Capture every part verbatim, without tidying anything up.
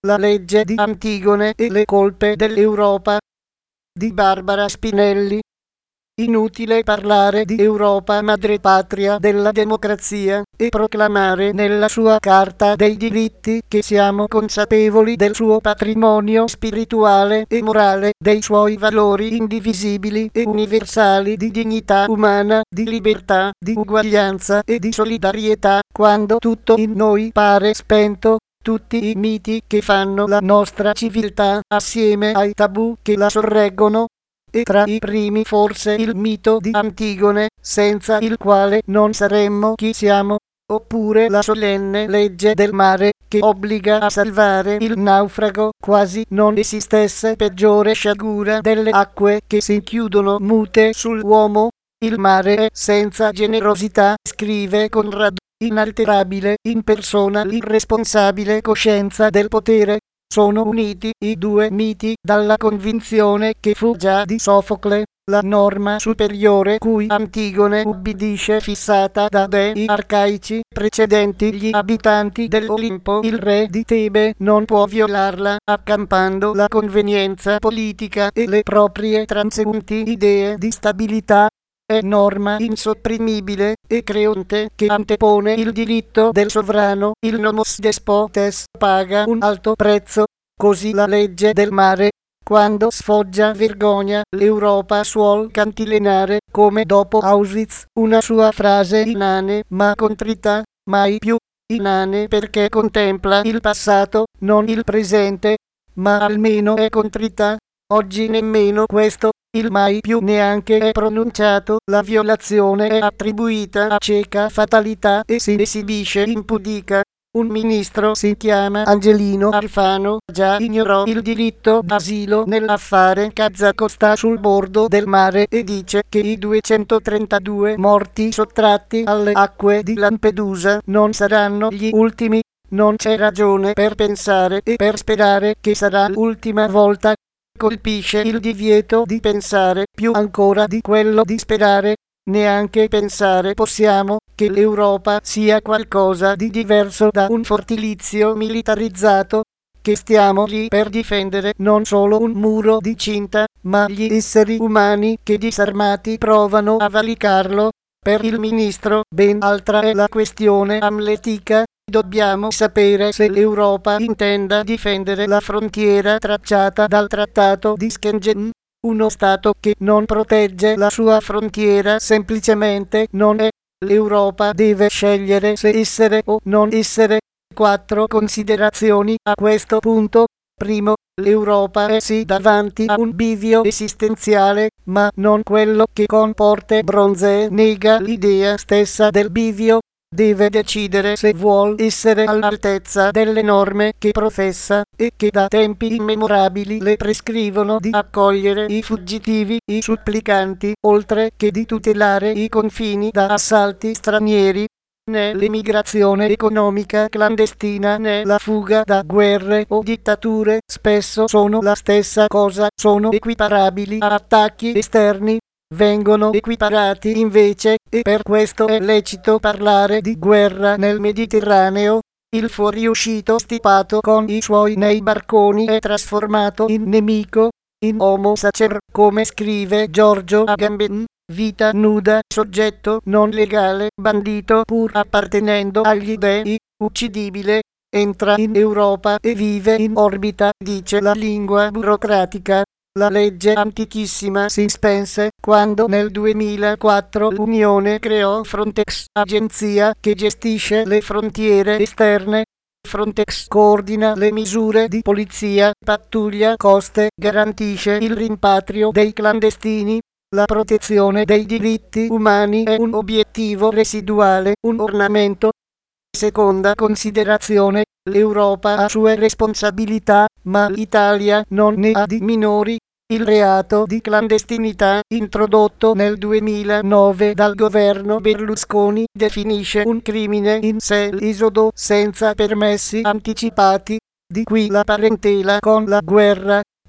La legge di Antigone e le colpe dell'Europa di Barbara Spinelli. Inutile parlare di Europa madrepatria della democrazia e proclamare nella sua Carta dei diritti che siamo consapevoli del suo patrimonio spirituale e morale, dei suoi valori indivisibili e universali di dignità umana, di libertà, di uguaglianza e di solidarietà, quando tutto in noi pare spento. Tutti i miti che fanno la nostra civiltà, assieme ai tabù che la sorreggono, e tra i primi forse il mito di Antigone, senza il quale non saremmo chi siamo, oppure la solenne legge del mare, che obbliga a salvare il naufrago, quasi non esistesse peggiore sciagura delle acque che si chiudono mute sull'uomo. Il mare è senza generosità, scrive Conrado, inalterabile, impersona l'irresponsabile coscienza del potere. Sono uniti i due miti dalla convinzione che fu già di Sofocle, la norma superiore cui Antigone ubbidisce, fissata da dei arcaici precedenti gli abitanti dell'Olimpo. Il re di Tebe non può violarla, accampando la convenienza politica e le proprie transeunti idee di stabilità. È norma insopprimibile e creonte che antepone il diritto del sovrano. Il nomos despotes paga un alto prezzo. Così la legge del mare, quando sfoggia vergogna, l'Europa suol cantilenare, come dopo Auschwitz, una sua frase inane ma contrita, mai più inane perché contempla il passato, non il presente, ma almeno è contrita. Oggi nemmeno questo, il mai più neanche è pronunciato, la violazione è attribuita a cieca fatalità e si esibisce impudica. Un ministro si chiama Angelino Alfano, già ignorò il diritto d'asilo nell'affare Kazakostan sul bordo del mare e dice che i duecentotrentadue morti sottratti alle acque di Lampedusa non saranno gli ultimi. Non c'è ragione per pensare e per sperare che sarà l'ultima volta. Colpisce il divieto di pensare più ancora di quello di sperare. Neanche pensare possiamo che l'Europa sia qualcosa di diverso da un fortilizio militarizzato, che stiamo lì per difendere non solo un muro di cinta, ma gli esseri umani che disarmati provano a valicarlo. Per il ministro ben altra è la questione amletica. Dobbiamo sapere se l'Europa intenda difendere la frontiera tracciata dal Trattato di Schengen. Uno Stato che non protegge la sua frontiera semplicemente non è. L'Europa deve scegliere se essere o non essere. Quattro considerazioni a questo punto. Primo, l'Europa è sì davanti a un bivio esistenziale, ma non quello che con porte bronzee nega l'idea stessa del bivio. Deve decidere se vuol essere all'altezza delle norme che professa e che da tempi immemorabili le prescrivono di accogliere i fuggitivi, i supplicanti, oltre che di tutelare i confini da assalti stranieri. Né l'emigrazione economica clandestina né la fuga da guerre o dittature spesso sono la stessa cosa, sono equiparabili a attacchi esterni. Vengono equiparati invece, e per questo è lecito parlare di guerra nel Mediterraneo. Il fuoriuscito stipato con i suoi nei barconi è trasformato in nemico, in homo sacer, come scrive Giorgio Agamben, vita nuda, soggetto non legale, bandito pur appartenendo agli dei, uccidibile. Entra in Europa e vive in orbita, dice la lingua burocratica. La legge antichissima si spense quando nel duemilaquattro l'Unione creò Frontex, agenzia che gestisce le frontiere esterne. Frontex coordina le misure di polizia, pattuglia coste, garantisce il rimpatrio dei clandestini. La protezione dei diritti umani è un obiettivo residuale, un ornamento. Seconda considerazione, l'Europa ha sue responsabilità, ma l'Italia non ne ha di minori. Il reato di clandestinità, introdotto nel duemilanove dal governo Berlusconi, definisce un crimine in sé l'esodo senza permessi anticipati, di qui la parentela con la guerra.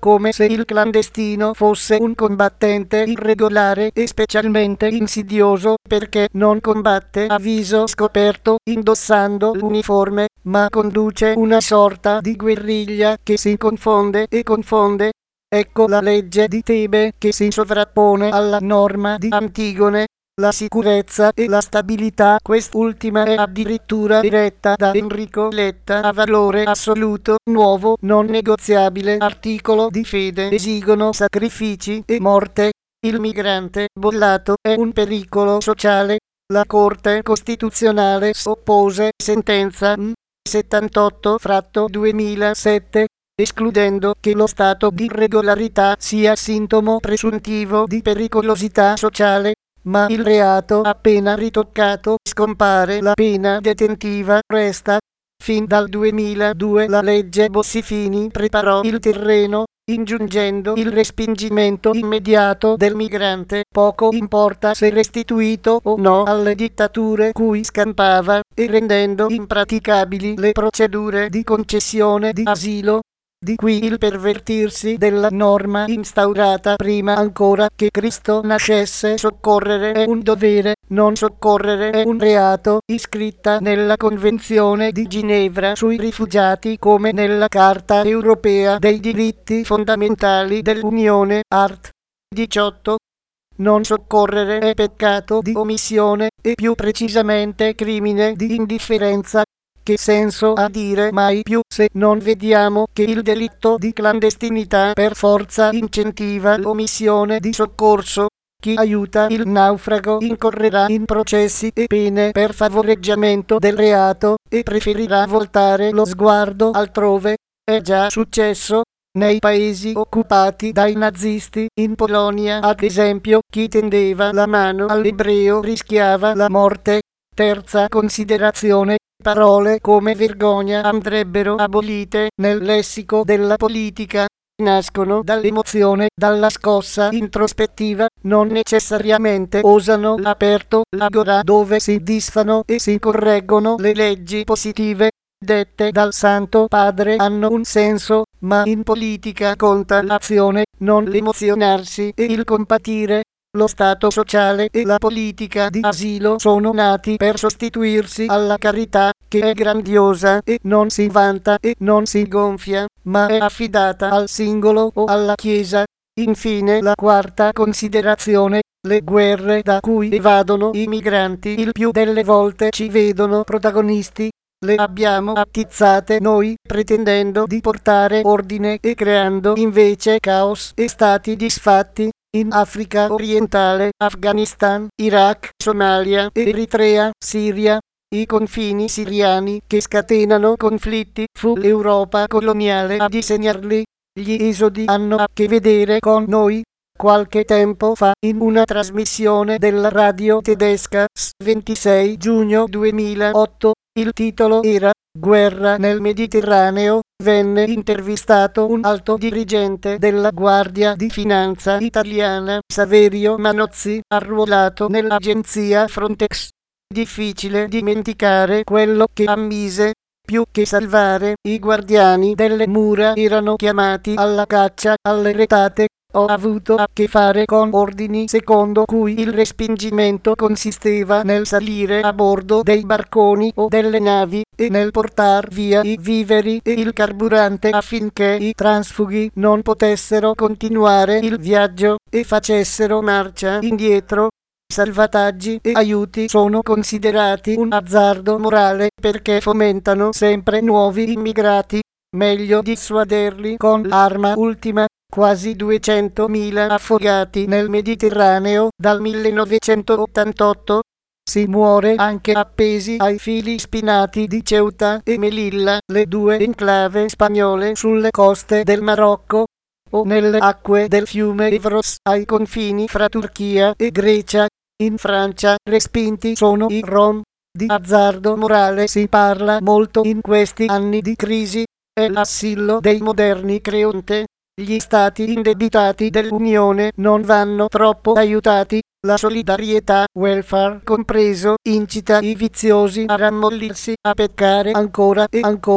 come se il clandestino fosse un combattente irregolare e specialmente insidioso perché non combatte a viso scoperto indossando l'uniforme, ma conduce una sorta di guerriglia che si confonde e confonde. Ecco la legge di Tebe che si sovrappone alla norma di Antigone. La sicurezza e la stabilità, quest'ultima è addirittura diretta da Enrico Letta a valore assoluto, nuovo, non negoziabile articolo di fede, esigono sacrifici e morte. Il migrante bollato è un pericolo sociale. La Corte Costituzionale oppose sentenza N settantotto duemilasette, escludendo che lo stato di irregolarità sia sintomo presuntivo di pericolosità sociale. Ma il reato appena ritoccato scompare, la pena detentiva resta. Fin dal duemiladue la legge Bossi-Fini preparò il terreno, ingiungendo il respingimento immediato del migrante, poco importa se restituito o no alle dittature cui scampava, e rendendo impraticabili le procedure di concessione di asilo. Di qui il pervertirsi della norma instaurata prima ancora che Cristo nascesse. Soccorrere è un dovere, non soccorrere è un reato, iscritta nella Convenzione di Ginevra sui rifugiati come nella Carta Europea dei diritti fondamentali dell'Unione, art. diciotto. Non soccorrere è peccato di omissione e più precisamente crimine di indifferenza. Che senso ha dire mai più se non vediamo che il delitto di clandestinità per forza incentiva l'omissione di soccorso? Chi aiuta il naufrago incorrerà in processi e pene per favoreggiamento del reato e preferirà voltare lo sguardo altrove. È già successo nei paesi occupati dai nazisti. In Polonia, ad esempio, chi tendeva la mano all'ebreo rischiava la morte. Terza considerazione. Parole come vergogna andrebbero abolite nel lessico della politica. Nascono dall'emozione, dalla scossa introspettiva, non necessariamente osano l'aperto, l'agora dove si disfano e si correggono le leggi positive dette dal Santo Padre hanno un senso, ma in politica conta l'azione, non l'emozionarsi e il compatire. Lo Stato sociale e la politica di asilo sono nati per sostituirsi alla carità, che è grandiosa e non si vanta e non si gonfia, ma è affidata al singolo o alla Chiesa. Infine la quarta considerazione, le guerre da cui evadono i migranti il più delle volte ci vedono protagonisti. Le abbiamo attizzate noi, pretendendo di portare ordine e creando invece caos e stati disfatti. In Africa orientale, Afghanistan, Iraq, Somalia, Eritrea, Siria, i confini siriani che scatenano conflitti, fu l'Europa coloniale a disegnarli. Gli esodi hanno a che vedere con noi. Qualche tempo fa, in una trasmissione della radio tedesca, ventisei giugno duemilaotto, il titolo era Guerra nel Mediterraneo, venne intervistato un alto dirigente della Guardia di Finanza italiana, Saverio Manozzi, arruolato nell'agenzia Frontex. Difficile dimenticare quello che ammise. Più che salvare, i guardiani delle mura erano chiamati alla caccia alle retate. Ho avuto a che fare con ordini secondo cui il respingimento consisteva nel salire a bordo dei barconi o delle navi e nel portar via i viveri e il carburante affinché i transfughi non potessero continuare il viaggio e facessero marcia indietro. Salvataggi e aiuti sono considerati un azzardo morale perché fomentano sempre nuovi immigrati. Meglio dissuaderli con l'arma ultima. Quasi duecentomila affogati nel Mediterraneo dal millenovecentottantotto. Si muore anche appesi ai fili spinati di Ceuta e Melilla, le due enclave spagnole sulle coste del Marocco, o nelle acque del fiume Evros ai confini fra Turchia e Grecia. In Francia respinti sono i Rom. Di azzardo morale si parla molto in questi anni di crisi. È l'assillo dei moderni Creonte. Gli stati indebitati dell'Unione non vanno troppo aiutati. La solidarietà, welfare compreso, incita i viziosi a rammollirsi, a peccare ancora e ancora.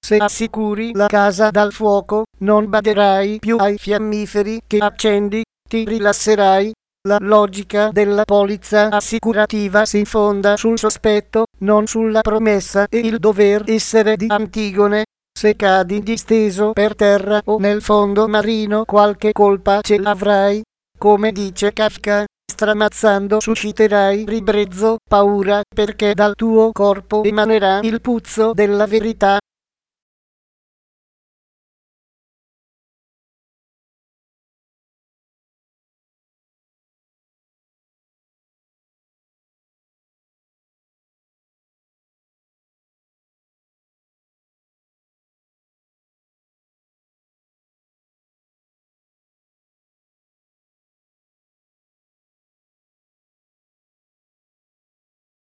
Se assicuri la casa dal fuoco, non baderai più ai fiammiferi che accendi, ti rilasserai. La logica della polizza assicurativa si fonda sul sospetto, non sulla promessa e il dover essere di Antigone. Se cadi disteso per terra o nel fondo marino qualche colpa ce l'avrai. Come dice Kafka, stramazzando susciterai ribrezzo, paura, perché dal tuo corpo emanerà il puzzo della verità.